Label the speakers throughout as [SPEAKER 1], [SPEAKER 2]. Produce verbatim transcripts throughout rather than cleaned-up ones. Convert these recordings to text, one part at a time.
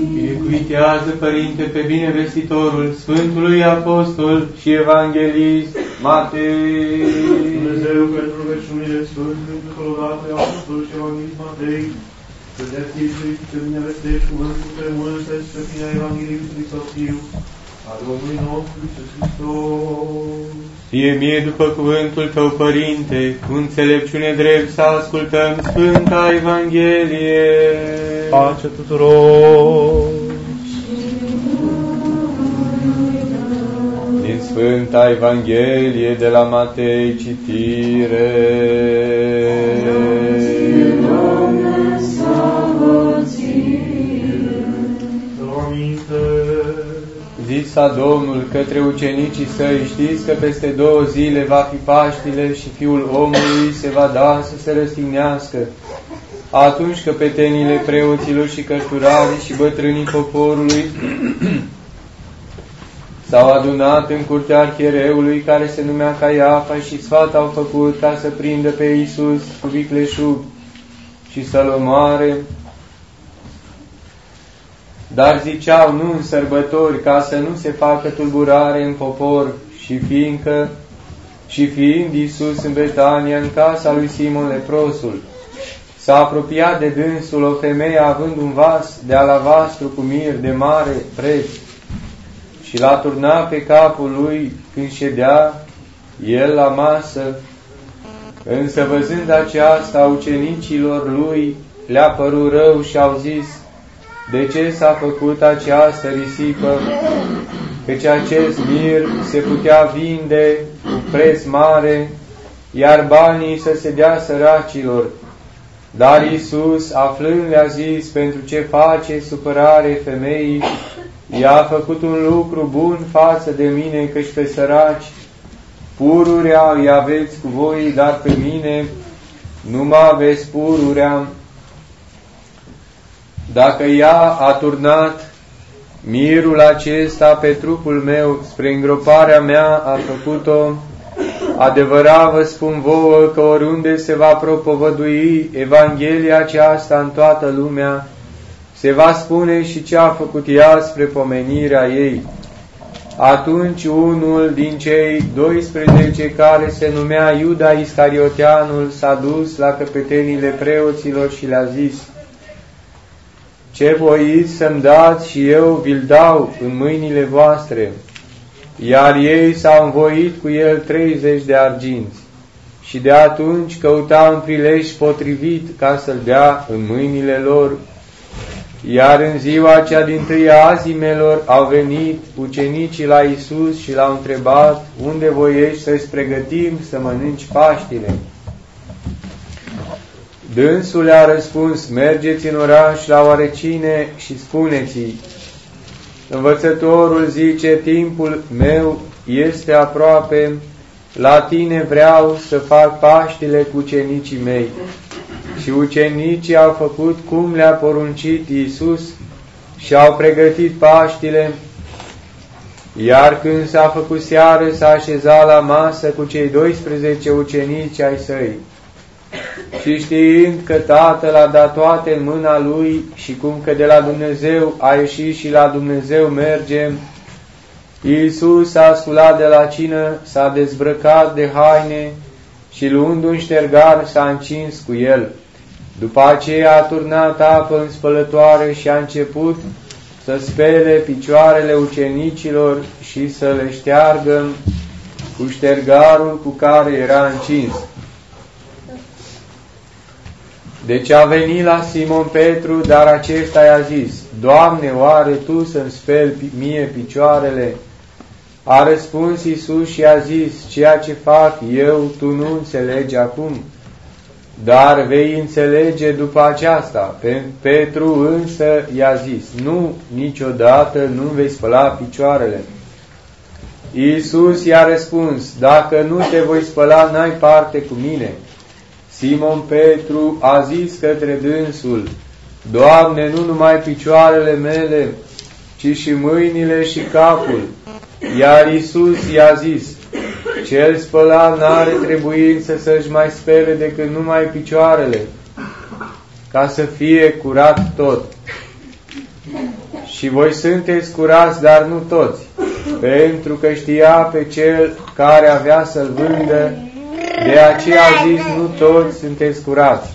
[SPEAKER 1] Binecuvintează, Părinte, pe binevestitorul Sfântului Apostol și Evanghelist Matei.
[SPEAKER 2] Dumnezeu, pentru rugăciunile Sfântului Totodată Apostol și Evanghelist Matei, să dea ție și să binevestești cuvântul tremurându-se spre firea Evanghelistului Sofiu, a Domnului nostru Iisus Hristos.
[SPEAKER 1] Fie mie după cuvântul Tău, Părinte, cu înțelepciune drept să ascultăm Sfânta Evanghelie.
[SPEAKER 2] Pace tuturor!
[SPEAKER 1] Din Sfânta Evanghelie de la Matei, citire. Zisa Domnul către ucenicii săi: știți că peste două zile va fi Paștile și Fiul omului se va da să se răstignească. Atunci căpetenile preoților și cărturarii și bătrânii poporului s-au adunat în curtea arhiereului, care se numea Caiafa, și sfat au făcut ca să prindă pe Iisus cu vicleșug și să-L omoare. Dar ziceau: nu în sărbători, ca să nu se facă tulburare în popor. Și fiindcă și fiind Iisus în Betania, în casa lui Simon leprosul, s-a apropiat de dânsul o femeie având un vas de alabastru cu mir de mare preț și l-a turnat pe capul lui când ședea el la masă. Însă văzând aceasta, ucenicilor lui le-a părut rău și au zis: de ce s-a făcut această risipă? Căci acest mir se putea vinde cu preț mare, iar banii să se dea săracilor. Dar Iisus, aflând, le-a zis: pentru ce face supărare femeii? Ea a făcut un lucru bun față de mine, căci pe săraci pururea îi aveți cu voi, dar pe mine nu mă aveți pururea. Dacă ea a turnat mirul acesta pe trupul meu, spre îngroparea mea a făcut-o, adevărat vă spun vouă că oriunde se va propovădui Evanghelia aceasta în toată lumea, se va spune și ce a făcut ea spre pomenirea ei. Atunci unul din cei doisprezece, care se numea Iuda Iscarioteanul, s-a dus la căpetenile preoților și le-a zis: ce voiți să-mi dați și eu vi-l dau în mâinile voastre. Iar ei s-au învoit cu el treizeci de arginți. Și de atunci căuta un prilej potrivit ca să-l dea în mâinile lor. Iar în ziua cea dintâi a azimelor au venit ucenicii la Iisus și l-au întrebat: unde voiești să-ți pregătim să mănânci Paștile? Dânsul le-a răspuns: mergeți în oraș la oarecine și spuneți-i: învățătorul zice, timpul meu este aproape, la tine vreau să fac Paștile cu ucenicii mei. Și ucenicii au făcut cum le-a poruncit Iisus și au pregătit Paștile. Iar când s-a făcut seară, s-a așezat la masă cu cei doisprezece ucenici ai săi. Și știind că Tatăl a dat toate în mâna Lui și cum că de la Dumnezeu a ieșit și la Dumnezeu merge, Iisus s-a sculat de la cină, s-a dezbrăcat de haine și luând un ștergar s-a încins cu el. După aceea a turnat apă în spălătoare și a început să spele picioarele ucenicilor și să le șteargă cu ștergarul cu care era încins. Deci a venit la Simon Petru, dar acesta i-a zis: Doamne, oare Tu să-mi speli mie picioarele? A răspuns Iisus și a zis: ceea ce fac eu, tu nu înțelegi acum, dar vei înțelege după aceasta. Petru însă i-a zis: nu, niciodată nu vei spăla picioarele. Iisus i-a răspuns: dacă nu te voi spăla, n-ai parte cu mine. Simon Petru a zis către dânsul: Doamne, nu numai picioarele mele, ci și mâinile și capul. Iar Iisus i-a zis: cel spălat n-are trebuință să-și mai spele decât numai picioarele, ca să fie curat tot. Și voi sunteți curați, dar nu toți, pentru că știa pe cel care avea să-l vândă, de aceea a zis, nu toți sunteți curați.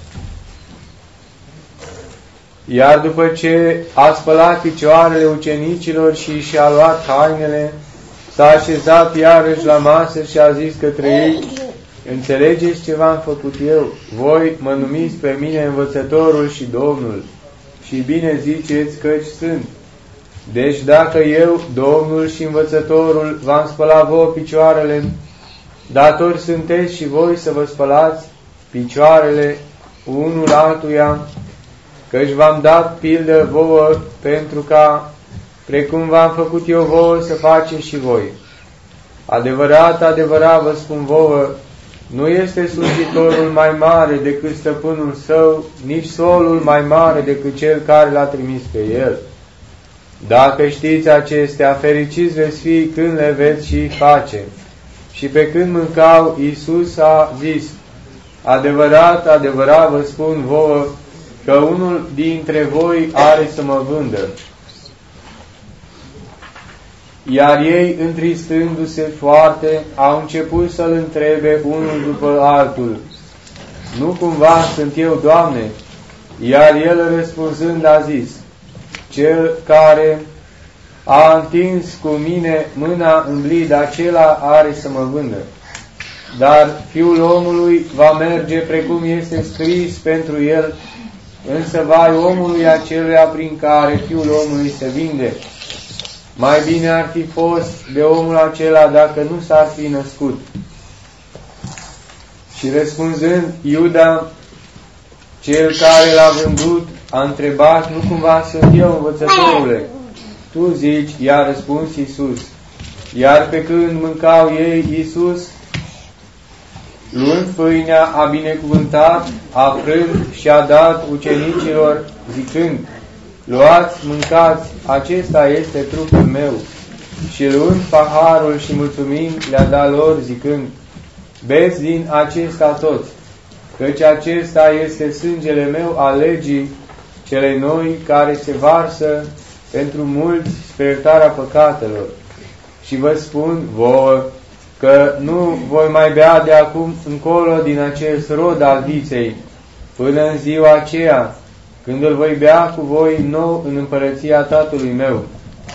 [SPEAKER 1] Iar după ce a spălat picioarele ucenicilor și și-a luat hainele, s-a așezat iarăși la masă și a zis către ei, înțelegeți ce v-am făcut eu? Voi mă numiți pe mine învățătorul și Domnul, și bine ziceți căci sunt. Deci dacă eu, Domnul și învățătorul, v-am spălat vouă picioarele, datori sunteți și voi să vă spălați picioarele unul altuia, căci v-am dat pildă vouă pentru ca, precum v-am făcut eu vouă, să faceți și voi. Adevărat, adevărat vă spun vouă, nu este slujitorul mai mare decât stăpânul său, nici solul mai mare decât cel care l-a trimis pe el. Dacă știți acestea, fericiți veți fi când le veți și face. Și pe când mâncau, Iisus a zis, adevărat, adevărat vă spun vouă, că unul dintre voi are să mă vândă. Iar ei, întristându-se foarte, au început să-L întrebe unul după altul, nu cumva sunt eu, Doamne? Iar el răspunzând a zis, cel care a întins cu mine mâna în blid, acela are să mă vândă. Dar Fiul omului va merge precum este scris pentru el, însă vai omului aceluia prin care Fiul omului se vinde. Mai bine ar fi fost de omul acela dacă nu s-ar fi născut. Și răspunzând, Iuda, cel care l-a vândut, a întrebat, nu cumva sunt eu, învățătorule? Tu zici, i-a răspuns Iisus. Iar pe când mâncau ei, Iisus, luând pâinea, a binecuvântat, a frânt și a dat ucenicilor, zicând, luați, mâncați, acesta este trupul meu. Și luând paharul și mulțumind, le-a dat lor, zicând, beți din acesta toți, căci acesta este sângele meu al legii celei noi, care se varsă pentru mulți spre iertarea păcatelor. Și vă spun vouă că nu voi mai bea de acum încolo din acest rod al viței, până în ziua aceea, când îl voi bea cu voi nou în împărăția Tatălui meu.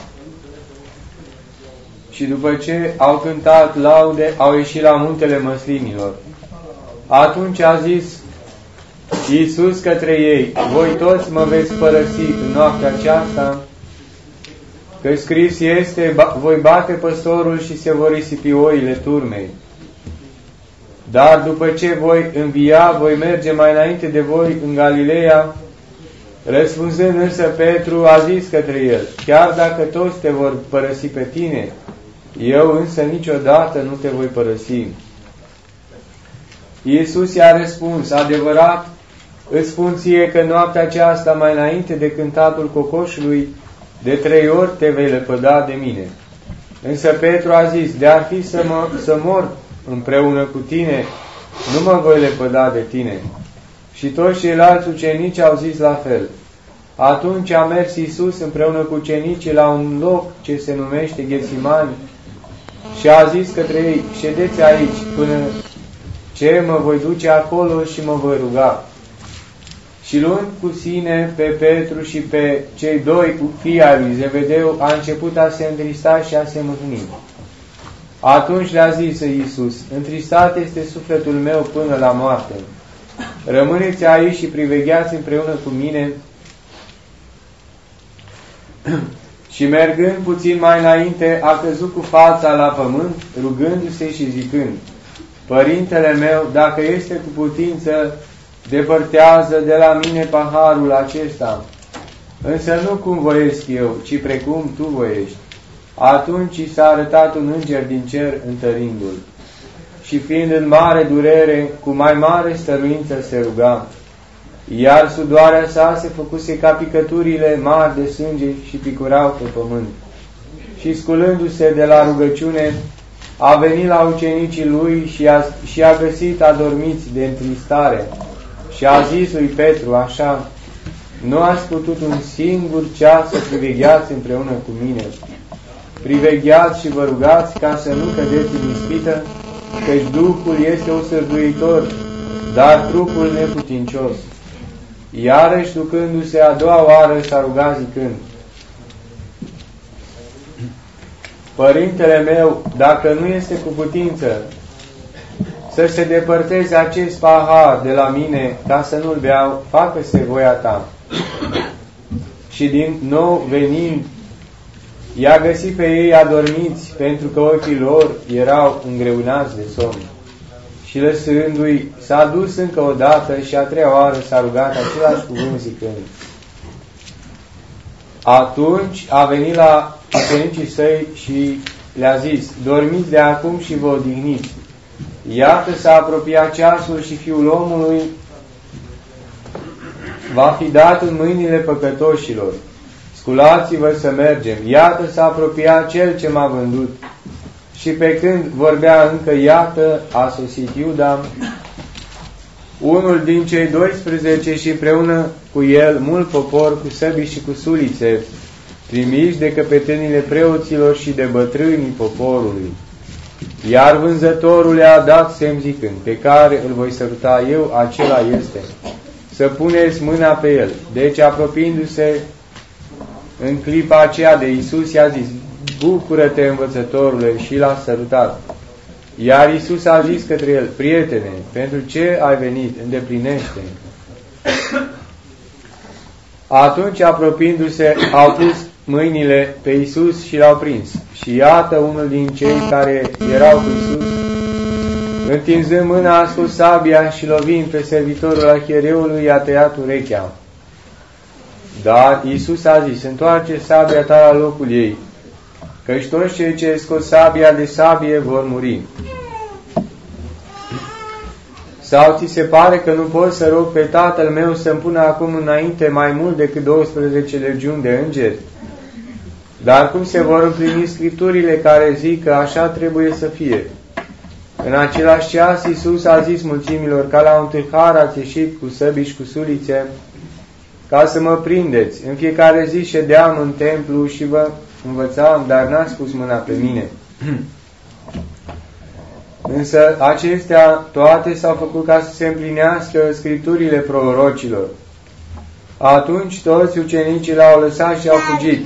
[SPEAKER 1] Și după ce au cântat laude, au ieșit la muntele măslinilor. Atunci a zis Iisus către ei, voi toți mă veți părăsi în noaptea aceasta, că scris este, voi bate păstorul și se vor risipi oile turmei. Dar după ce voi învia, voi merge mai înainte de voi în Galileea. Răspunzând însă Petru a zis către el, chiar dacă toți te vor părăsi pe tine, eu însă niciodată nu te voi părăsi. Iisus i-a răspuns, adevărat, îți spun ție că noaptea aceasta, mai înainte de cântatul cocoșului, de trei ori te vei lepăda de mine. Însă Petru a zis, de-ar fi să, mă, să mor împreună cu tine, nu mă voi lepăda de tine. Și toți ceilalți ucenici au zis la fel. Atunci a mers Iisus împreună cu ucenicii la un loc ce se numește Ghesimani și a zis către ei, ședeți aici până ce mă voi duce acolo și mă voi ruga. Și luând cu sine pe Petru și pe cei doi fii ai lui Zebedeu, a început a se întrista și a se mâhni. Atunci le-a zis Iisus, întristat este sufletul meu până la moarte. Rămâneți aici și privegheați împreună cu mine. Și mergând puțin mai înainte, a căzut cu fața la pământ, rugându-se și zicând, Părintele meu, dacă este cu putință, depărtează de la mine paharul acesta, însă nu cum voiesc eu, ci precum tu voiești. Atunci i s-a arătat un înger din cer întărindu-l. Și fiind în mare durere, cu mai mare stăruință se ruga. Iar sudoarea sa se făcuse ca picăturile mari de sânge și picurau pe pământ. Și sculându-se de la rugăciune, a venit la ucenicii lui și a, și a găsit adormiți de întristare. Și a zis lui Petru așa, nu ați putut un singur ceas să privegheați împreună cu mine. Privegheați și vă rugați ca să nu cădeți în ispită, căci Duhul este osârduitor, dar trupul neputincios. Iarăși, ducându-se a doua oară, s-a rugat zicând: Părintele meu, dacă nu este cu putință să se depărteze acest pahar de la mine ca să nu-l beau, facă-se voia ta. Și din nou venind, i-a găsit pe ei adormiți, pentru că ochii lor erau îngreunați de somn. Și lăsându-i, s-a dus încă o dată și a treia oară s-a rugat același cuvânt zicând. Atunci a venit la ucenicii săi și le-a zis: dormiți de acum și vă odihniți. Iată s-a apropiat ceasul și Fiul omului va fi dat în mâinile păcătoșilor. Sculați-vă să mergem. Iată s-a apropiat cel ce m-a vândut. Și pe când vorbea încă, iată, a sosit Iuda, unul din cei doisprezece, și împreună cu el mult popor cu săbii și cu sulițe, trimiși de căpetenile preoților și de bătrânii poporului. Iar vânzătorul le-a dat semn zicând: pe care îl voi săruta eu, acela este. Să puneți mâna pe el. Deci, apropiindu-se în clipa aceea de Iisus, i-a zis: bucură-te, învățătorule, și l-a sărutat. Iar Iisus a zis către el: prietene, pentru ce ai venit? Îndeplinește. Atunci, apropiindu-se, au pus mâinile pe Iisus și l-au prins. Și iată, unul din cei care erau cu Iisus, întinzând mâna, a scos sabia și lovind pe servitorul arhiereului, i-a tăiat urechea. Dar Iisus a zis: întoarce sabia ta la locul ei, căci toți cei ce scos sabia de sabie vor muri. Sau ți se pare că nu pot să rog pe Tatăl meu să-mi pună acum înainte mai mult decât douăsprezece legiuni de îngeri? Dar cum se vor împlini Scripturile care zic că așa trebuie să fie? În același ceas, Iisus a zis mulțimilor: ca la un tâlhar ați ieșit cu săbii și cu sulițe ca să mă prindeți. În fiecare zi ședeam în templu și vă învățam, dar n-ați pus mâna pe mine. Însă acestea toate s-au făcut ca să se împlinească Scripturile prorocilor. Atunci toți ucenicii l-au lăsat și au fugit.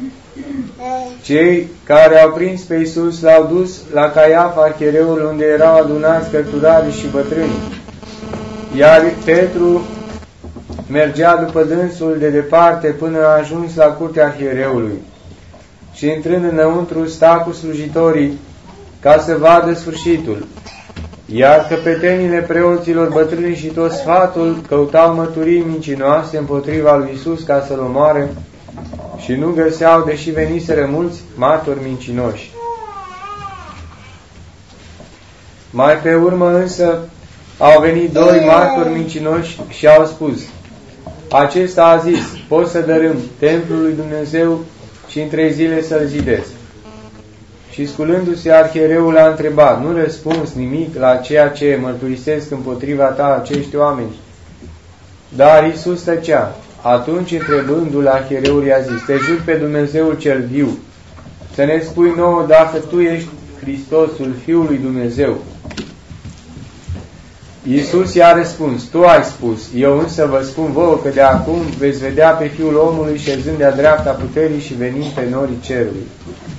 [SPEAKER 1] Cei care au prins pe Iisus l-au dus la Caiafa, arhiereul, unde erau adunați cărturarii și bătrânii. Iar Petru mergea după dânsul de departe până a ajuns la curtea arhiereului. Și intrând înăuntru, sta cu slujitorii ca să vadă sfârșitul. Iar căpetenile preoților, bătrâni și tot sfatul căutau mărturii mincinoase împotriva lui Iisus ca să-l omoare și nu găseau, deși veniseră mulți martori mincinoși. Mai pe urmă însă au venit doi martori mincinoși și au spus: acesta a zis: pot să dărâm templul lui Dumnezeu și în trei zile să-l zidesc. Și sculându-se, arhiereul a întrebat: nu răspuns nimic la ceea ce mărturisesc împotriva ta acești oameni? Dar Iisus tăcea. Atunci, întrebându-l, arhiereul i-a zis: te jur pe Dumnezeul cel viu, să ne spui nouă dacă tu ești Hristosul, Fiul lui Dumnezeu. Iisus i-a răspuns: tu ai spus, eu însă vă spun vouă că de acum veți vedea pe Fiul omului șezând de-a dreapta puterii și venind pe norii cerului.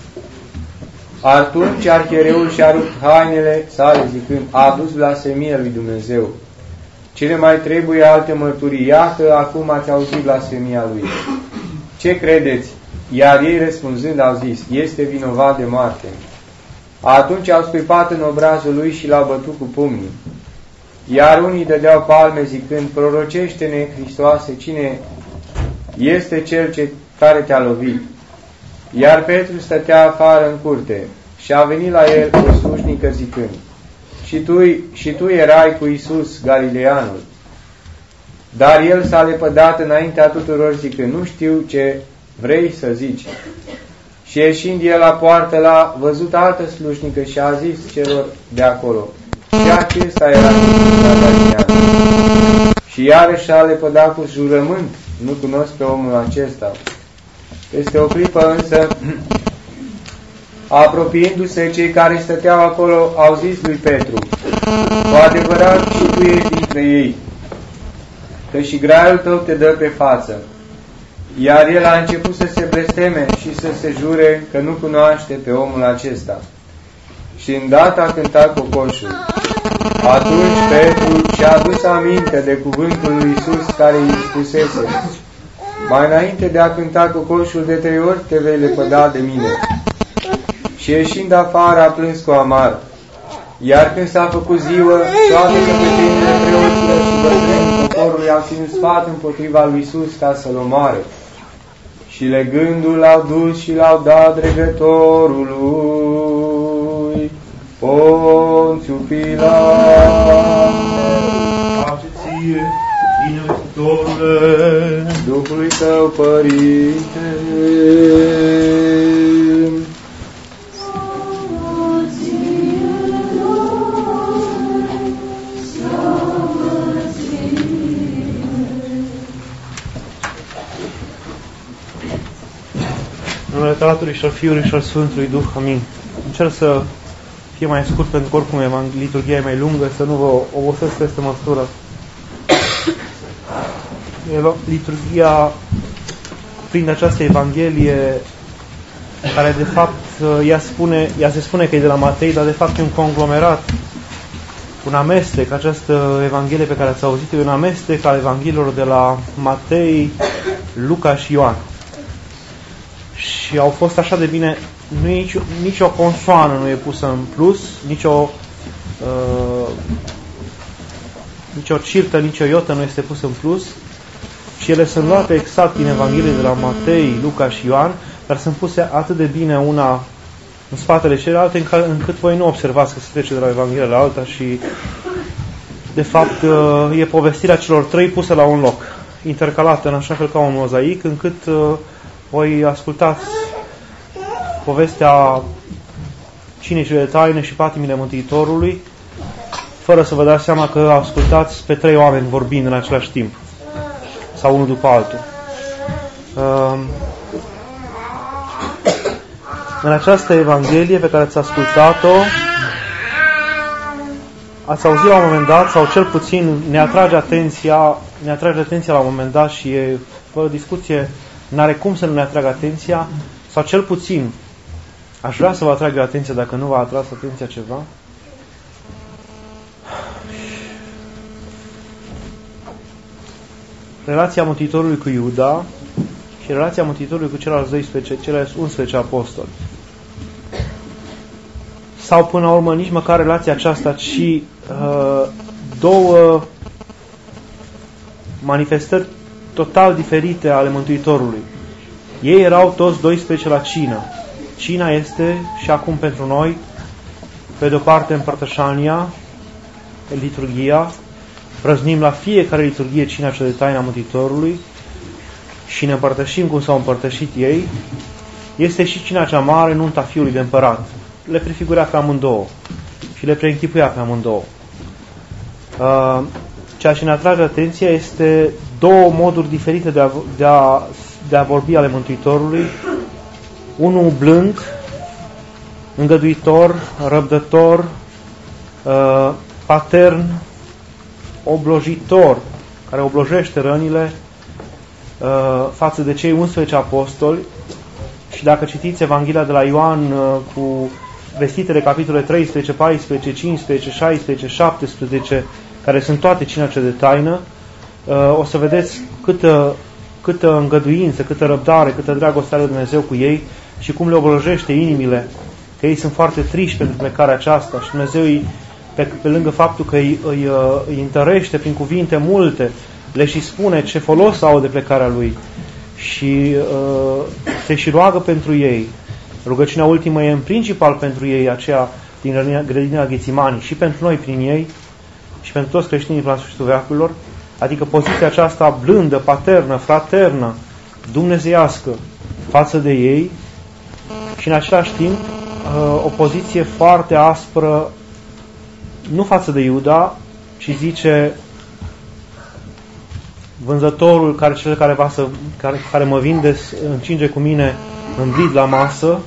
[SPEAKER 1] Atunci arhiereul și-a rupt hainele sale zicând: a adus blasfemia lui Dumnezeu. Cine mai trebuie alte mărturii? Iată, acum ați auzit blasfemia lui. Ce credeți? Iar ei răspunzând au zis: este vinovat de moarte. Atunci au scuipat în obrazul lui și l-au bătut cu pumnii. Iar unii dădeau palme zicând: prorocește-ne, Hristoase, cine este cel ce, care te-a lovit? Iar Petru stătea afară în curte și a venit la el o slujnică zicând: și tu, și tu erai cu Iisus Galileanul. Dar el s-a lepădat înaintea tuturor zicând: nu știu ce vrei să zici. Și ieșind el la poartă, l-a văzut altă slujnică și a zis celor de acolo: și acesta era Iisus Galileanul. Și iarăși a lepădat cu jurământ nu cunosc pe omul acesta. Peste o clipă însă, apropiindu-se, cei care stăteau acolo au zis lui Petru: cu adevărat și tu ești dintre ei, că și graiul tău te dă pe față. Iar el a început să se blesteme și să se jure că nu cunoaște pe omul acesta. Și îndată a cântat cocoșul. Atunci Petru și-a adus aminte de cuvântul lui Iisus care îi spusese: mai înainte de a cânta cocoșul, de trei ori te vei lepăda de mine. Și ieșind afară a plâns cu amar. Iar când s-a făcut ziua, toate căpetenile preoților și bătrânii poporului au ținut sfat împotriva lui Iisus ca să-l omoare. Și legându-l l-au dus și l-au dat dregătorului Ponțiu Pilat.
[SPEAKER 2] Pace ție, binevăzătorule,
[SPEAKER 1] Duhului tău, Părinte.
[SPEAKER 3] În numele Tatălui și al Fiului și al Sfântului Duh. Amin. Încerc să fie mai scurt, pentru că oricum liturghia e mai lungă, să nu vă obosesc peste măsură. Liturghia cuprinde această Evanghelie care de fapt ea, spune, ea se spune că e de la Matei, dar de fapt e un conglomerat, un amestec. Această Evanghelie pe care ați auzit e un amestec al Evangheliilor de la Matei, Luca și Ioan. Și au fost așa de bine, nu e nicio, nicio consoană nu e pusă în plus, nicio uh, nicio cirtă, nicio iotă nu este pusă în plus, și ele sunt luate exact din Evanghelie de la Matei, Luca și Ioan, dar sunt puse atât de bine una în spatele celelalte, încât voi nu observați că se trece de la Evanghelie la alta și de fapt uh, e povestirea celor trei pusă la un loc, intercalată în așa fel ca un mozaic, încât uh, voi ascultați povestea cinicile de taine și patimile Mântuitorului, fără să vă dați seama că ascultați pe trei oameni vorbind în același timp, sau unul după altul. În această Evanghelie pe care ați ascultat-o, ați auzit la un moment dat, sau cel puțin ne atrage atenția, ne atrage atenția la un moment dat și e, fără discuție, n-are cum să nu ne atragă atenția, sau cel puțin aș vrea să vă atrag atenția dacă nu v-a atras atenția ceva. Relația Mântuitorului cu Iuda și relația Mântuitorului cu ceilalți doisprezece, ceilalți unsprezece apostoli. Sau până la urmă nici măcar relația aceasta, ci uh, două manifestări total diferite ale Mântuitorului. Ei erau toți doisprezece la cină. Cina este și acum pentru noi, pe de-o parte împărtășania, liturghia, prăznim la fiecare liturghie cina cea de taina Mântuitorului și ne împărtășim cum s-au împărtășit ei. Este și cina cea mare, nunta Fiului de Împărat. Le prefigurea pe amândouă și le preînchipuia pe amândouă. Ceea ce ne atrage atenția este două moduri diferite de a, de a, de a vorbi ale Mântuitorului. Unul blând, îngăduitor, răbdător, uh, patern, oblojitor, care oblojește rănile uh, față de cei unsprezece apostoli. Și dacă citiți Evanghelia de la Ioan uh, cu vestitele capitole treisprezece, paisprezece, cincisprezece, șaisprezece, șaptesprezece, care sunt toate cina cea de taină, uh, o să vedeți câtă, câtă îngăduință, câtă răbdare, câtă dragoste are Dumnezeu cu ei și cum le oblojește inimile, că ei sunt foarte triști pentru plecarea aceasta și Dumnezeu îi, pe, pe lângă faptul că îi, îi, îi întărește prin cuvinte multe, le și spune ce folos au de plecarea Lui și uh, se și roagă pentru ei. Rugăciunea ultimă e în principal pentru ei, aceea din grădina Ghețimani, și pentru noi prin ei și pentru toți creștinii până la sfârșitul veacurilor, adică poziția aceasta blândă, paternă, fraternă, dumnezeiască față de ei și în același timp o poziție foarte aspră, nu față de Iuda, ci zice vânzătorul, care, cel care, va să, care, care mă vinde, încinge cu mine în blid la masă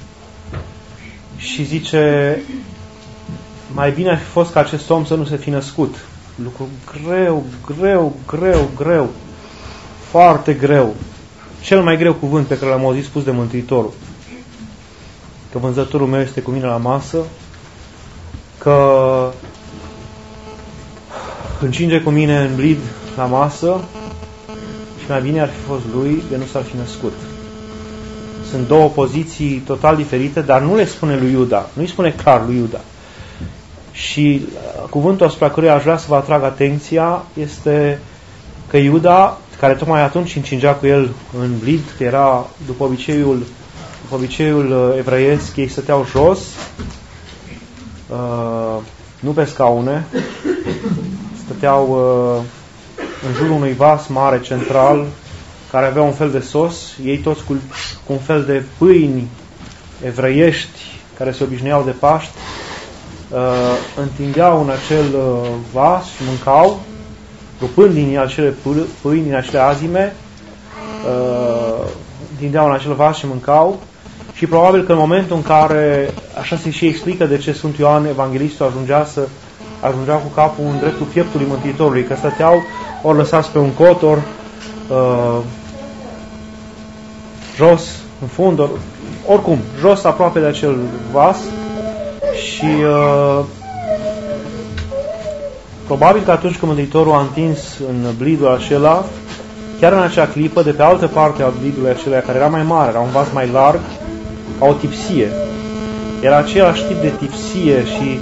[SPEAKER 3] și zice, mai bine ar fi fost ca acest om să nu se fi născut. Lucru greu, greu, greu, greu, foarte greu. Cel mai greu cuvânt pe care l-am auzit spus de Mântuitorul. Că vânzătorul meu este cu mine la masă, că încinge cu mine în blid la masă și mai bine ar fi fost lui de nu s-ar fi născut. Sunt două poziții total diferite, dar nu le spune lui Iuda, nu îi spune clar lui Iuda. Și cuvântul asupra căruia aș vrea să vă atrag atenția este că Iuda, care tocmai atunci încingea cu el în blid, că era după obiceiul, după obiceiul evreiesc, ei stăteau jos, uh, nu pe scaune, stăteau uh, în jurul unui vas mare central care avea un fel de sos, ei toți cu, cu un fel de pâini evreiești care se obișnuiau de Paști, uh, întindeau în acel uh, vas și mâncau, rupând din acele pâini, din acele azime, uh, întindeau în acel vas și mâncau. Și probabil că în momentul în care, așa se și explică de ce Sfântul Ioan Evanghelistul ajungea să ajungea cu capul în dreptul pieptului Mântuitorului, că stăteau ori lăsați pe un cot, ori uh, jos, în fund, or, oricum, jos aproape de acel vas și uh, probabil că atunci când Mântuitorul a întins în blidul acela, chiar în acea clipă, de pe altă parte a blidului acela, care era mai mare, era un vas mai larg, ca o tipsie. Era același tip de tipsie și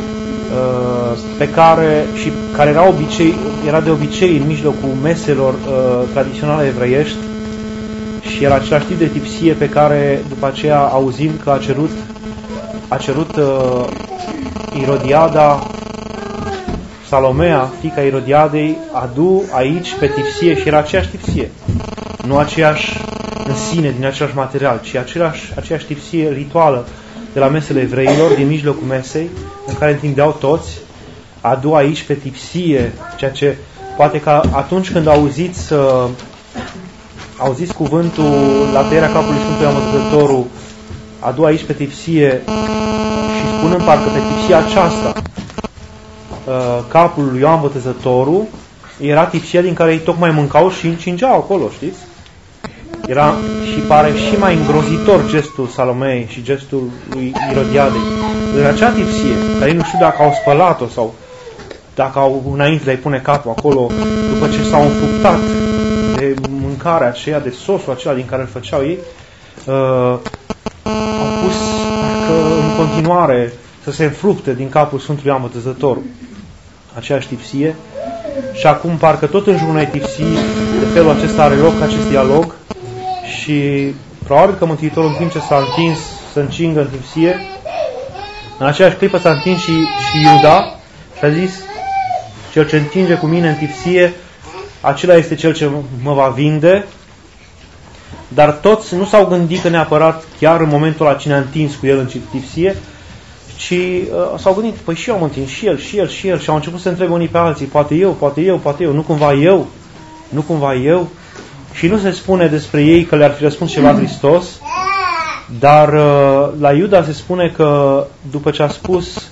[SPEAKER 3] uh, pe care și care era obicei, era de obicei în mijlocul meselor uh, tradiționale evreiești și era același tip de tipsie pe care după aceea auzim că a cerut a cerut uh, Irodiada, Salomea, fiica Irodiadei, adu aici pe tipsie și era aceeași tipsie. Nu aceeași în sine, din același material, ci aceeași, aceeași tipsie rituală de la mesele evreilor, din mijlocul mesei, în care întindeau toți, adu aici pe tipsie, ceea ce poate că atunci când auziți, uh, auziți cuvântul la tăierea capului Sfântului Ioan Botezătorul, adu aici pe tipsie și spunând parcă pe tipsia aceasta, uh, capul lui Ioan Botezătorul, era tipsia din care ei tocmai mâncau și încingeau acolo, știți? Era și pare și mai îngrozitor gestul Salomei și gestul lui Irodiadei. În acea tipsie, care ei nu știu dacă au spălat-o sau dacă au înainte de a-i pune capul acolo, după ce s-au înfructat de mâncarea aceea, de sosul acela din care îl făceau ei, uh, au pus parcă în continuare să se înfructe din capul Sfântului Ioan Botezătorul. Aceeași tipsie. Și acum parcă tot în jurul unei tipsii de felul acesta are loc acest dialog și probabil că Mântuitorul în timp ce s-a întins să încingă în tipsie, în aceeași clipă s-a întins și, și Iuda și a zis: cel ce întinge cu mine în tipsie, acela este cel ce mă va vinde. Dar toți nu s-au gândit că neapărat chiar în momentul ăla cine a întins cu el în tipsie, ci uh, s-au gândit, păi și eu am întins, și el, și el, și el, și au început să întrebe unii pe alții, poate eu, poate eu, poate eu, nu cumva eu, nu cumva eu. Și nu se spune despre ei că le-ar fi răspuns ceva Hristos, dar uh, la Iuda se spune că după ce a spus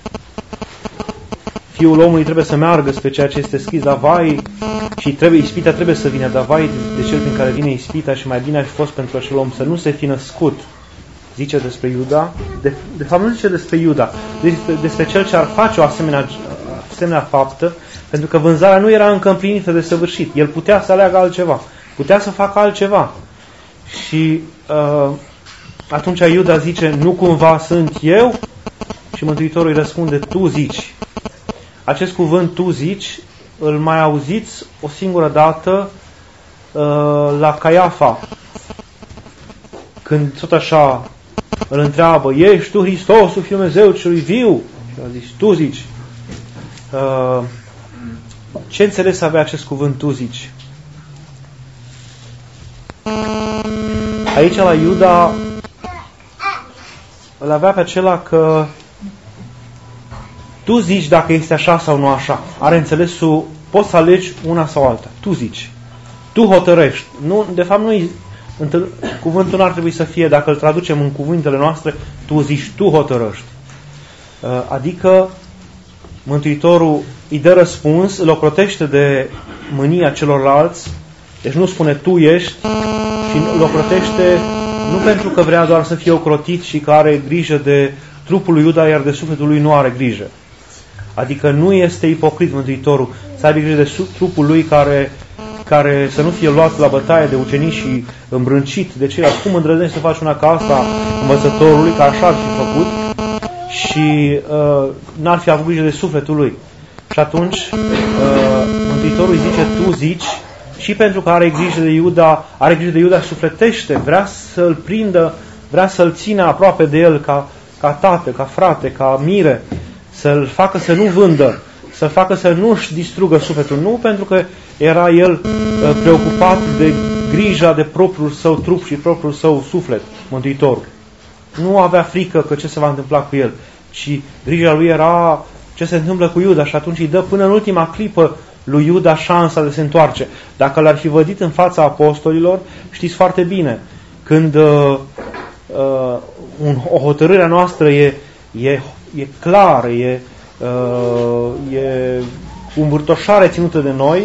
[SPEAKER 3] Fiul omului trebuie să meargă spre ceea ce este scris, dar vai, și trebuie, ispita trebuie să vină, dar vai de cel prin care vine ispita și mai bine ar fi fost pentru acel om să nu se fi născut, zice despre Iuda, de, de fapt nu zice despre Iuda, despre, despre cel ce ar face o asemenea, asemenea faptă, pentru că vânzarea nu era încă împlinită de săvârșit. El putea să aleagă altceva, putea să facă altceva. Și uh, atunci Iuda zice, nu cumva sunt eu? Și Mântuitorul îi răspunde, tu zici. Acest cuvânt, tu zici, îl mai auziți o singură dată uh, la Caiafa, când tot așa îl întreabă, ești tu Hristosul, Fiul Dumnezeu celui viu? Și a zis, tu zici. Uh, ce înțeles avea acest cuvânt, tu zici? Aici la Iuda îl avea pe acela că tu zici dacă este așa sau nu așa. Are înțelesul poți să alegi una sau alta. Tu zici. Tu hotărăști. Nu, de fapt, nu cuvântul nu ar trebui să fie, dacă îl traducem în cuvintele noastre, tu zici, tu hotărăști. Adică Mântuitorul îi dă răspuns, îl ocrotește de mânia celorlalți, deci nu spune tu ești, și îl ocrotește nu pentru că vrea doar să fie ocrotit și că are grijă de trupul lui Iuda, iar de sufletul lui nu are grijă. Adică nu este ipocrit Mântuitorul să aibă grijă de trupul lui care, care să nu fie luat la bătaie de ucenici și îmbrâncit de ceilalți. Cum îndrăznești să faci una ca asta învățătorului, că așa ar fi făcut, și uh, n-ar fi avut grijă de sufletul lui. Și atunci uh, Mântuitorul îi zice, tu zici, și pentru că are grijă de Iuda, are grijă de Iuda, sufletește, vrea să-l prindă, vrea să-l țină aproape de el ca, ca tată, ca frate, ca mire, să-l facă să nu vândă, să-l facă să nu-și distrugă sufletul, nu pentru că era el uh, preocupat de grija de propriul său trup și propriul său suflet, Mântuitorul. Nu avea frică că ce se va întâmpla cu el, ci grija lui era ce se întâmplă cu Iuda, și atunci îi dă până în ultima clipă lui Iuda șansa de se întoarce. Dacă l-ar fi vădit în fața apostolilor, știți foarte bine, când uh, uh, un, o hotărâre noastră e, e, e clară, e, uh, e cu învârtoșare ținută de noi,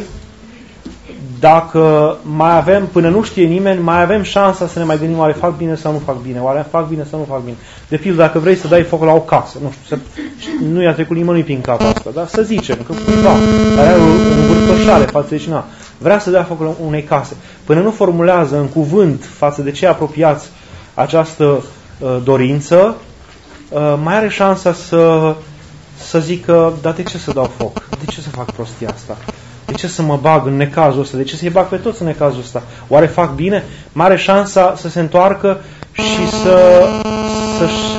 [SPEAKER 3] dacă mai avem, până nu știe nimeni, mai avem șansa să ne mai gândim, oare fac bine sau nu fac bine, oare fac bine sau nu fac bine. De pildă, dacă vrei să dai foc la o casă, nu știu, să, nu i-a trecut nimănui prin cap asta, dar să zicem că cuiva care are o învârtoșare față de cineva, vrea să dea foc la unei case, până nu formulează în cuvânt față de cei apropiați această uh, dorință, uh, mai are șansa să, să zică, dar de ce să dau foc? De ce să fac prostia asta? De ce să mă bag în necazul ăsta? De ce să-i bag pe toți în necazul ăsta? Oare fac bine? Mare șansa să se întoarcă și să, să-și,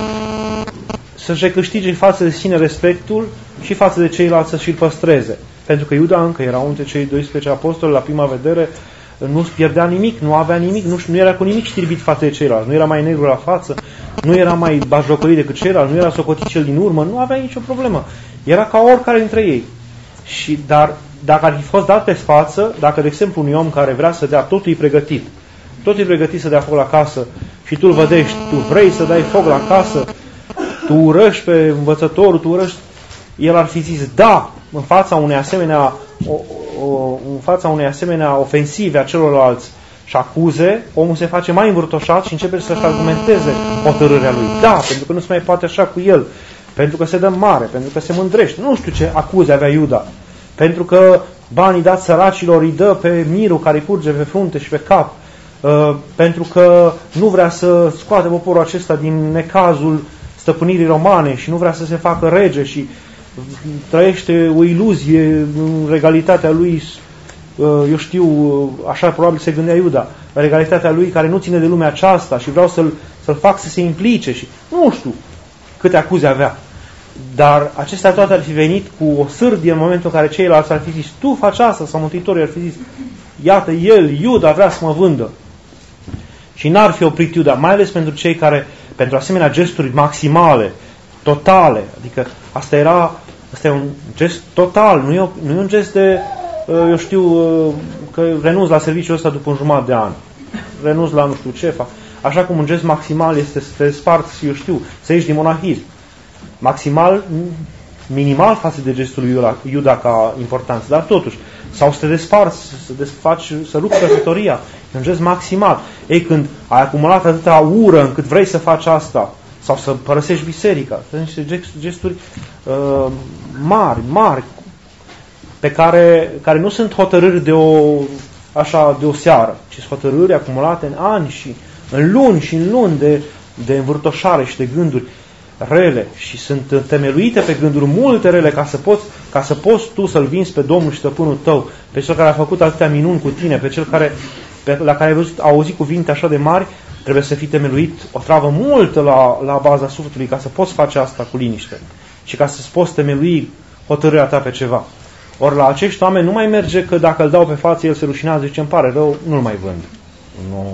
[SPEAKER 3] să-și recâștige față de sine respectul și față de ceilalți să și-l păstreze. Pentru că Iuda încă era unul dintre cei doisprezece apostoli, la prima vedere nu pierdea nimic, nu avea nimic, nu, nu era cu nimic știrbit față de ceilalți, nu era mai negru la față, nu era mai bajocorit decât ceilalți, nu era socotit cel din urmă, nu avea nicio problemă. Era ca oricare dintre ei. Și, dar dacă ar fi fost dat pe față, dacă, de exemplu, un om care vrea să dea, totul e pregătit, totul e pregătit să dea foc la casă și tu îl vădești, tu vrei să dai foc la casă, tu urăști pe învățătorul, tu urăști, el ar fi zis da, în fața unei asemenea, o, o, în fața unei asemenea ofensive a celorlalți și acuze, omul se face mai învârtoșat și începe să-și argumenteze hotărârea lui. Da, pentru că nu se mai poate așa cu el, pentru că se dă mare, pentru că se mândrește. Nu știu ce acuze avea Iuda. Pentru că banii dați săracilor îi dă pe mirul care îi curge pe frunte și pe cap. Uh, pentru că nu vrea să scoate poporul acesta din necazul stăpânirii romane și nu vrea să se facă rege și trăiește o iluzie în regalitatea lui, uh, eu știu, uh, așa probabil se gândea Iuda, regalitatea lui care nu ține de lumea aceasta și vreau să-l, să-l fac să se implice și nu știu câte acuze avea. Dar acestea toate ar fi venit cu o sârdie în momentul în care ceilalți ar fi zis, tu faci asta, sau Mântuitorul ar fi zis, iată el, Iuda, vrea să mă vândă. Și n-ar fi oprit Iuda, mai ales pentru cei care, pentru asemenea gesturi maximale, totale, adică asta era, asta e un gest total, nu e, nu e un gest de, eu știu, că renunț la serviciul ăsta după un jumătate de an, renunț la nu știu ce fac, așa cum un gest maximal este să te sparți, eu știu, să ieși din monahism. Maximal, minimal față de gestul lui Iuda ca importanță, dar totuși, sau să te desparți, să desfaci, să rupi căsătoria, un gest maximal. Ei, când ai acumulat atâta ură încât vrei să faci asta, sau să părăsești biserica, sunt niște gesturi uh, mari, mari, pe care, care nu sunt hotărâri de o, așa, de o seară, ci sunt hotărâri acumulate în ani și în luni și în luni de, de învârtoșare și de gânduri rele și sunt temeluite pe gânduri multe rele ca să poți, ca să poți tu să-L vinzi pe Domnul și stăpânul tău, pe cel care a făcut atâtea minuni cu tine, pe cel care, pe, la care ai văzut, a auzit cuvinte așa de mari, trebuie să fii temeluit o travă multă la, la baza sufletului ca să poți face asta cu liniște și ca să-ți poți temelui hotărârea ta pe ceva. Ori la acești oameni nu mai merge că dacă îl dau pe față, el se rușinează, zice, îmi pare rău, nu-l mai vând. Nu.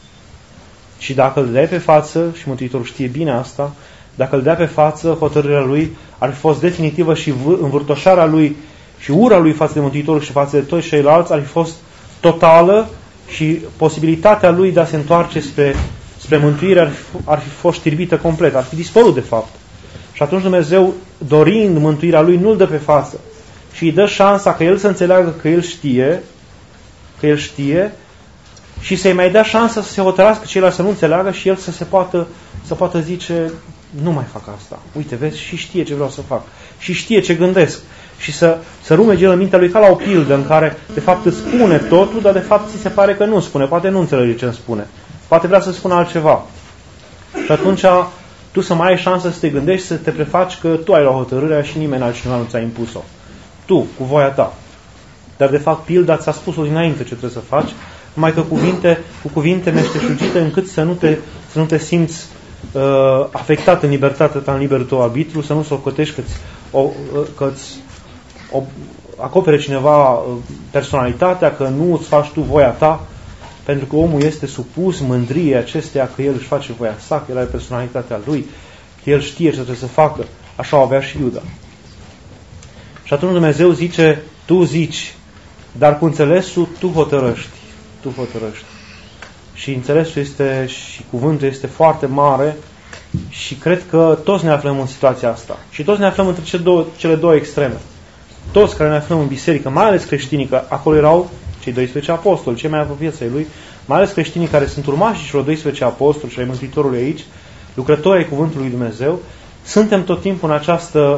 [SPEAKER 3] Și dacă îl dai pe față, și Mântuitorul știe bine asta, dacă îl dea pe față, hotărârea lui ar fi fost definitivă și învârtoșarea lui și ura lui față de Mântuitorul și față de toți ceilalți ar fi fost totală și posibilitatea lui de a se întoarce spre, spre mântuire ar fi, ar fi fost știrbită complet, ar fi dispărut de fapt. Și atunci Dumnezeu, dorind mântuirea lui, nu-l dă pe față și îi dă șansa că el să înțeleagă că el știe, că el știe și să-i mai dea șansa să se hotărască ceilalți să nu înțeleagă și el să se poată, să poată zice, nu mai fac asta. Uite, vezi, și știe ce vreau să fac. Și știe ce gândesc. Și să, să rumege în mintea lui ca la o pildă în care, de fapt, îți spune totul, dar de fapt ți se pare că nu spune. Poate nu înțelege ce îmi spune. Poate vrea să spună altceva. Și atunci tu să mai ai șansă să te gândești, să te prefaci că tu ai luat hotărârea și nimeni altcineva nu ți-a impus-o. Tu, cu voia ta. Dar, de fapt, pilda ți-a spus-o dinainte ce trebuie să faci, numai că cuvinte, cu cuvinte meșteșugite încât să nu te, să nu te simți uh, afectat în libertatea ta, în liberul tău arbitru, să nu socotești că-ți, o, că-ți o, acopere cineva personalitatea, că nu îți faci tu voia ta, pentru că omul este supus mândriei acesteia că el își face voia sa, că el are personalitatea lui, că el știe ce trebuie să facă. Așa o avea și Iuda. Și atunci Dumnezeu zice, tu zici, dar cu înțelesul tu hotărăști. Tu hotărăști. Și înțelesul este, și cuvântul este foarte mare și cred că toți ne aflăm în situația asta. Și toți ne aflăm între cele două, cele două extreme. Toți care ne aflăm în biserică, mai ales creștinii, că acolo erau cei doisprezece apostoli, cei mai apropiați ai lui, mai ales creștinii care sunt urmașii celor doisprezece apostoli și ai Mântuitorului aici, lucrători ai cuvântului lui Dumnezeu, suntem tot timpul în această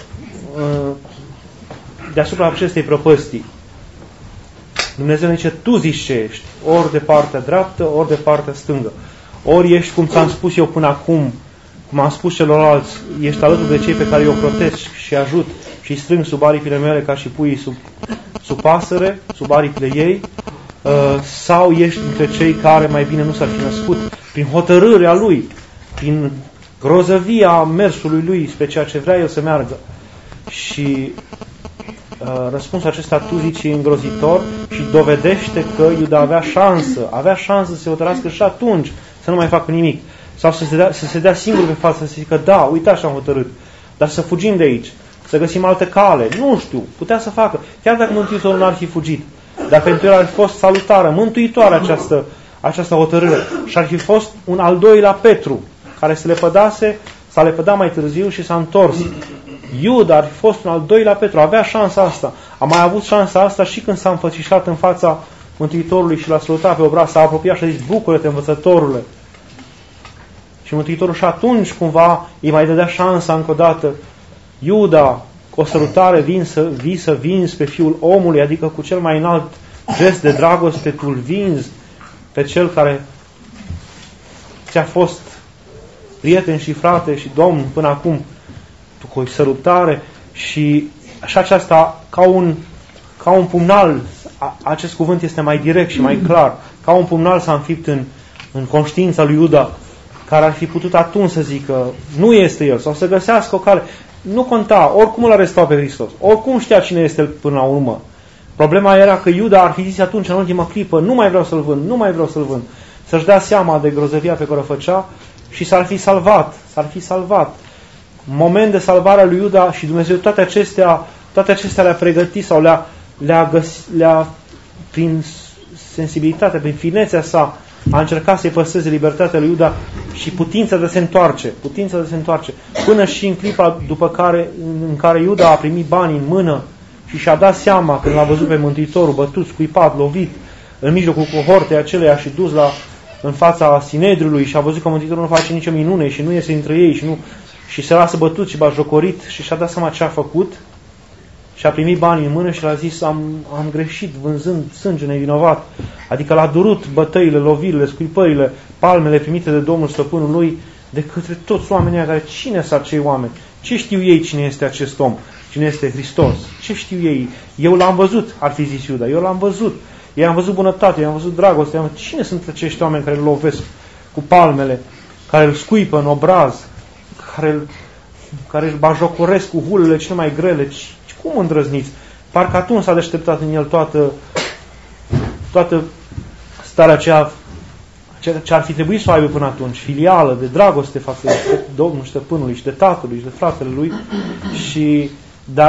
[SPEAKER 3] deasupra acestei prăpăstii. Dumnezeu ne zice, tu zici ce ești, ori de partea dreaptă, ori de partea stângă. Ori ești, cum ți-am spus eu până acum, cum am spus celorlalți, ești alături de cei pe care eu protesc și ajut și îi strâng sub aripile mele ca și puii sub, sub pasăre, sub aripile ei, sau ești dintre cei care mai bine nu s-ar fi născut prin hotărârea lui, prin grozăvia mersului lui spre ceea ce vrea el să meargă. Și răspunsul acesta tu zici îngrozitor și dovedește că Iuda avea șansă, avea șansă să se hotărască și atunci să nu mai facă nimic. Sau să se dea, să se dea singur pe față, să zică, da, uite așa am hotărât, dar să fugim de aici, să găsim altă cale. Nu știu, putea să facă, chiar dacă Mântuitorul n-ar fi fugit. Dar pentru el ar fi fost salutară, mântuitoare această, această hotărâre. Și ar fi fost un al doilea Petru, care se lepădase, s-a lepădat mai târziu și s-a întors. Iuda ar fi fost un al doilea Petru, avea șansa asta. A mai avut șansa asta și când s-a înfățișat în fața Mântuitorului și l-a salutat pe obraz, s-a apropiat și a zis, bucură-te, învățătorule. Și Mântuitorul și atunci cumva îi mai dădea șansa încă o dată. Iuda, cu o sărutare vin să, vii să vinzi pe fiul omului, adică cu cel mai înalt gest de dragoste, tu îl vinzi pe cel care ți-a fost prieten și frate și domn până acum, tu cu o sărutare și așa aceasta ca un, ca un pumnal, acest cuvânt este mai direct și mai clar, ca un pumnal s-a înfipt în, în conștiința lui Iuda, care ar fi putut atunci să zică nu este el, sau să găsească o cale. Nu conta, oricum îl arestat pe Hristos, oricum știa cine este el până la urmă. Problema era că Iuda ar fi zis atunci, în ultima clipă, nu mai vreau să-l vând, nu mai vreau să-l vând. Să-și dea seama de grozăvia pe care o făcea și s-ar fi salvat, s-ar fi salvat. Moment de salvare a lui Iuda și Dumnezeu toate acestea, toate acestea le-a pregătit sau le-a, le-a, găs, le-a prin sensibilitatea, prin finețea sa, a încercat să-i păstreze libertatea lui Iuda și putința de a se întoarce, putința de a se întoarce, până și în clipa după care, în care Iuda a primit banii în mână și și-a dat seama când l-a văzut pe Mântuitorul bătut, scuipat, lovit, în mijlocul cohortei aceleia și dus la, în fața Sinedriului și a văzut că Mântuitorul nu face nicio minune și nu iese între ei și, nu, și se lasă bătut și bajocorit și și-a dat seama ce a făcut și a primit banii în mână și l-a zis am, am greșit vânzând sânge nevinovat. Adică l-a durut bătăile, lovirile, scuipările, palmele primite de Domnul Stăpânul lui de către toți oamenii care, cine sunt acei oameni? Ce știu ei cine este acest om? Cine este Hristos? Ce știu ei? Eu l-am văzut, ar fi zis Iuda, eu l-am văzut. Eu am văzut bunătate, eu am văzut dragoste. Am... Cine sunt acești oameni care îl lovesc cu palmele, care îl scuipă în obraz, care îl, care îl bajocoresc cu hulele cele mai grele? Cum îndrăzniți? Parcă atunci s-a deșteptat în el toată, toată starea aceea ce ar fi trebuit să o aibă până atunci, filială, de dragoste față de Domnul Stăpânului și de tatălui și de fratele lui. Și, dar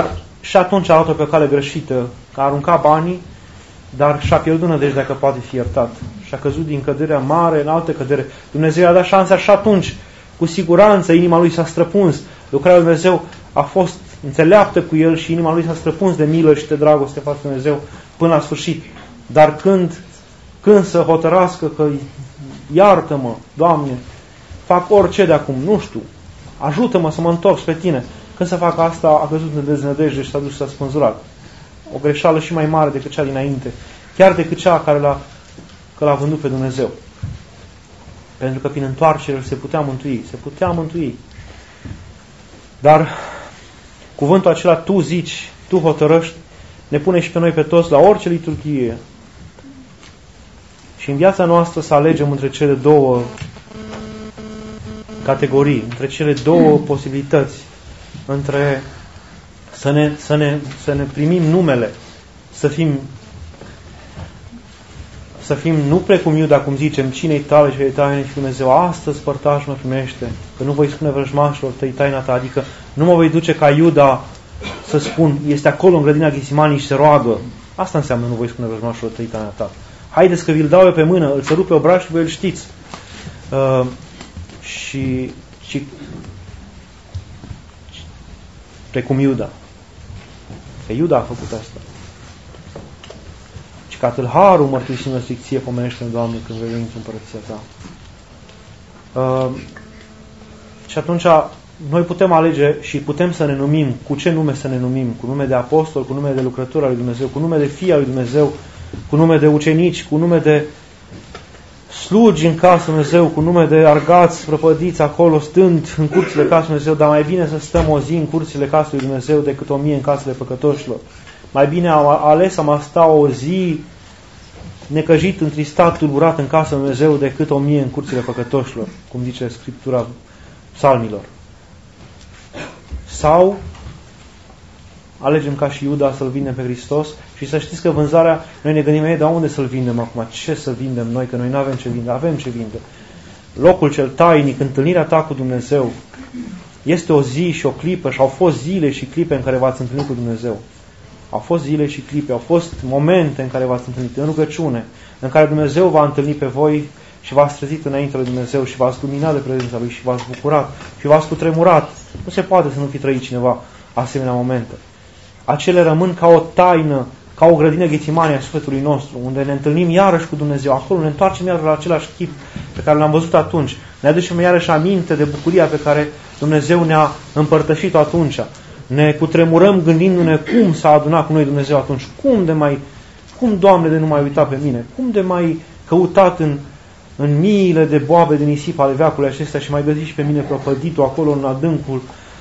[SPEAKER 3] și atunci a luat-o pe o cale greșită, că a aruncat banii, dar și-a pierdut nădejdea că poate fi iertat. Și-a căzut din căderea mare în altă cădere. Dumnezeu i-a dat șansa și atunci, cu siguranță, inima lui s-a străpuns. Lucrarea lui Dumnezeu a fost înțeleaptă cu el și inima lui s-a străpuns de milă și de dragoste față de Dumnezeu până la sfârșit. Dar când, când să hotărască că iartă-mă, Doamne, fac orice de acum, nu știu, ajută-mă să mă întorc spre Tine. Când să fac asta, a căzut în deznădejde și s-a dus și s-a spânzurat. O greșeală și mai mare decât cea dinainte, chiar decât cea care l-a, că l-a vândut pe Dumnezeu. Pentru că prin întoarcere se putea mântui, se putea mântui. Dar cuvântul acela, tu zici, tu hotărăști, ne pune și pe noi pe toți la orice liturghie. Și în viața noastră să alegem între cele două categorii, între cele două posibilități, între să ne, să ne, să ne primim numele, să fim să fim nu precum Iuda, cum zicem, cine-i tale și taine și Dumnezeu, astăzi părtaș mă primește, că nu voi spune vrăjmașilor tăi taina ta, adică nu mă voi duce ca Iuda să spun, este acolo în grădina Ghesimanii și se roagă. Asta înseamnă nu voi spune vrăjmașilor tăi taina ta. Haideți că vi-l dau eu pe mână, îl sărup pe obraj și voi îl știți. Uh, și, și precum Iuda. Că Iuda a făcut asta. Și ca tâlharul mărturisim în stricție, pomenește-ne, Doamne, când vei veni în împărăția Ta. Uh, și atunci noi putem alege și putem să ne numim, cu ce nume să ne numim, cu nume de apostol, cu nume de lucrător al lui Dumnezeu, cu nume de fii al lui Dumnezeu, cu nume de ucenici, cu nume de slugi în casă Dumnezeu, cu nume de argați prăpădiți acolo, stând în curțile casei Dumnezeu, dar mai bine să stăm o zi în curțile casei lui Dumnezeu decât o mie în casele păcătoșilor. Mai bine am ales am a sta o zi necăjit, întristat, tulburat în casa lui Dumnezeu decât o mie în curțile păcătoșilor, cum zice Scriptura psalmilor. Sau alegem ca și Iuda să-L vindem pe Hristos și să știți că vânzarea, noi ne gândim, ei, dar unde să-L vindem acum? Ce să vindem noi? Că noi nu avem ce vinde. Avem ce vinde. Locul cel tainic, întâlnirea ta cu Dumnezeu, este o zi și o clipă și au fost zile și clipe în care v-ați întâlnit cu Dumnezeu. Au fost zile și clipe, au fost momente în care v-ați întâlnit în rugăciune, în care Dumnezeu v-a întâlnit pe voi și v-ați trezit înainte lui Dumnezeu și v-ați luminat de prezența Lui și v-ați bucurat și v-ați cutremurat. Nu se poate să nu fi trăit cineva asemenea momente. Acele rămân ca o taină, ca o grădină Ghețimani a sufletului nostru, unde ne întâlnim iarăși cu Dumnezeu. Acolo ne întoarcem iarăși la același chip pe care l-am văzut atunci. Ne aducem iarăși aminte de bucuria pe care Dumnezeu ne-a împărtășit-o atunci. Ne cutremurăm gândindu-ne cum s-a adunat cu noi Dumnezeu atunci. Cum de mai, cum, Doamne, de nu mai uita pe mine? Cum de mai căutat în, în miile de boabe de nisip ale veacului acestea și mai găsit și pe mine prăpăditul acolo în adâncul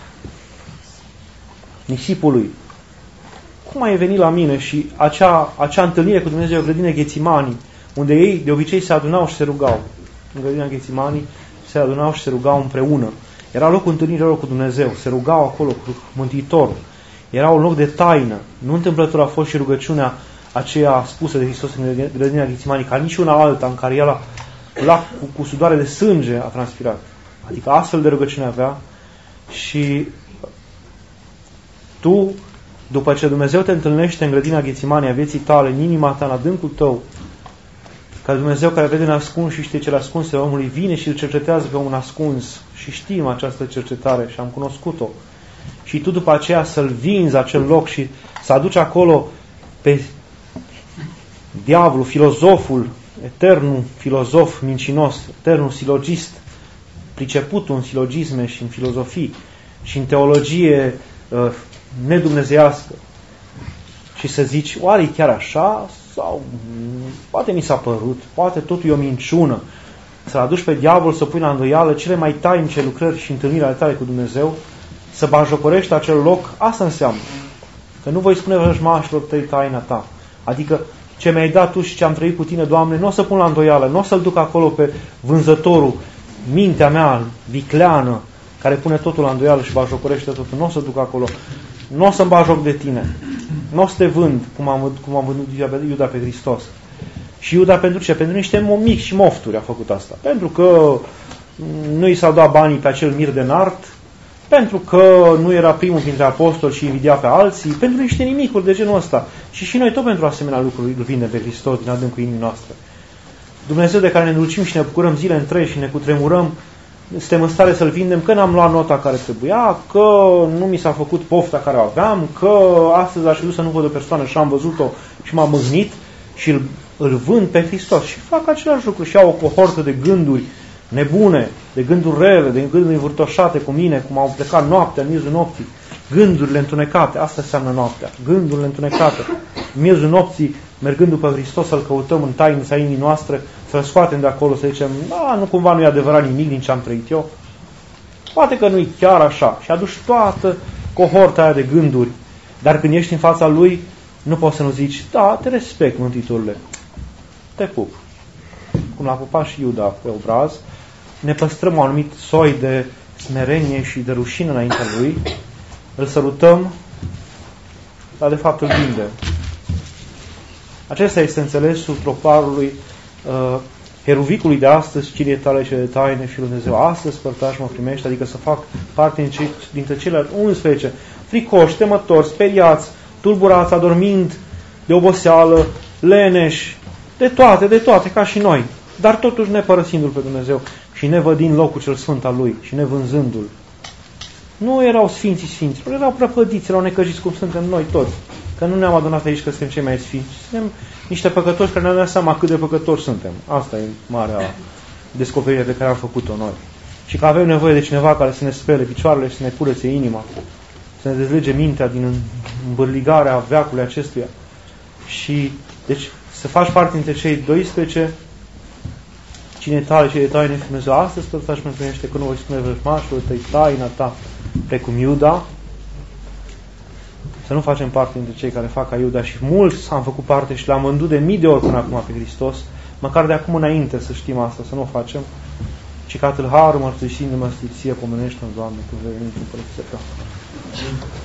[SPEAKER 3] nisipului? Cum ai venit la mine? Și acea, acea întâlnire cu Dumnezeu, grădina Ghețimani, unde ei de obicei se adunau și se rugau. În grădina Ghețimani se adunau și se rugau împreună. Era locul întâlnirii lor cu Dumnezeu. Se rugau acolo cu Mântuitorul. Era un loc de taină. Nu întâmplător a fost și rugăciunea aceea spusă de Hristos în grădina Ghețimani, ca niciuna alta în care el a, la, cu, cu sudoare de sânge a transpirat. Adică astfel de rugăciune avea. Și tu, după ce Dumnezeu te întâlnește în grădina Ghețimani a vieții tale, în inima ta, în adâncul tău, ca Dumnezeu care vede ascuns și știe cele ascunse omului, vine și îl cercetează pe un ascuns. Și știm această cercetare și am cunoscut-o. Și tu după aceea să-l vinzi acel loc și să aduci acolo pe diavolul, filozoful, eternul filozof mincinos, eternul silogist, priceputul în silogisme și în filozofii și în teologie uh, nedumnezeiască. Și să zici, oare e chiar așa? Sau poate mi s-a părut, poate totul e o minciună. Să-l aduci pe diavol, să pui la îndoială cele mai tainice lucrări și întâlniri ale tale cu Dumnezeu, să bajocorești acel loc, asta înseamnă. Că nu voi spune vrăjmașilor tăi taina ta. Adică ce mi-ai dat tu și ce am trăit cu tine, Doamne, nu o să pun la îndoială, nu o să-l duc acolo pe vânzătorul, mintea mea vicleană, care pune totul la îndoială și bajocorește totul, nu o să duc acolo. Nu o să-mi bajoc de tine. Nu o să te vând, cum am, cum am vândut Iuda pe Hristos. Și Iuda pentru ce? Pentru niște mici și mofturi a făcut asta. Pentru că nu i s-au dat banii pe acel mir de nart pentru că nu era primul printre apostoli și invidia pe alții, pentru niște nimicuri de genul ăsta. Și și noi tot pentru asemenea lucruri îl vindem pe Hristos din adâncul inimii noastre. Dumnezeu de care ne îndulcim și ne bucurăm zile întregi și ne cutremurăm, suntem în stare să-L vindem că n-am luat nota care trebuia, că nu mi s-a făcut pofta care o aveam, că astăzi aș fi vrut să nu văd o persoană și am văzut-o și m-am mâhnit și îl, îl vând pe Hristos. Și fac același lucru și au o cohortă de gânduri nebune, de gânduri rele, de gânduri învârtoșate cu mine, cum au plecat noaptea, în miezul nopții, gândurile întunecate, asta înseamnă noaptea, gândurile întunecate. În miezul nopții, mergând după Hristos, să-L căutăm în tainița inimii noastre, să-L scoatem de acolo, să zicem, da, nu cumva nu e adevărat nimic din ce am trăit eu. Poate că nu e chiar așa. Și aduci toată cohorta aia de gânduri. Dar când ești în fața Lui, nu poți să nu zici, da, te respect, Mântuitorule, te pup. Cum l-a pupat și Iuda pe obraz, ne păstrăm un anumit soi de smerenie și de rușine înaintea Lui, îl sărutăm, dar de fapt îl vindem. Acesta este înțelesul troparului uh, heruvicului de astăzi, cirie tale cele taine și Dumnezeu astăzi părtaș mă primește, adică să fac parte dintre cele unsprezece, fricoși, temători, speriați, tulburați, adormind de oboseală, leneși, de toate, de toate, ca și noi, dar totuși nepărăsindu-L pe Dumnezeu și nevădind locul cel sfânt al Lui și nevânzându-L. Nu erau sfinții sfinților, erau prăpădiți, erau necăjiți cum suntem noi toți. Că nu ne-am adunat aici că suntem cei mai sfinți. Suntem niște păcătoși care ne-am dat seama cât de păcătoși suntem. Asta e marea descoperire pe care am făcut-o noi. Și că avem nevoie de cineva care să ne spele picioarele și să ne curețe inima, să ne dezlege mintea din îmbârligarea veacului acestuia. Și, deci, să faci parte dintre cei doisprezece, cine tale, cine taine și Dumnezeu astăzi, tot așa mă primește că nu voi spune vrăjmașul tăi, taina ta, precum Iuda. Să nu facem parte dintre cei care fac ca Iuda și mulți am făcut parte și l-am vândut de mii de ori până acum pe Hristos, măcar de acum înainte să știm asta, să nu o facem, ci ca tâlharul mărturisindu-mă ție pomenește-mi, Doamne, când vei veni în Împărăția Ta.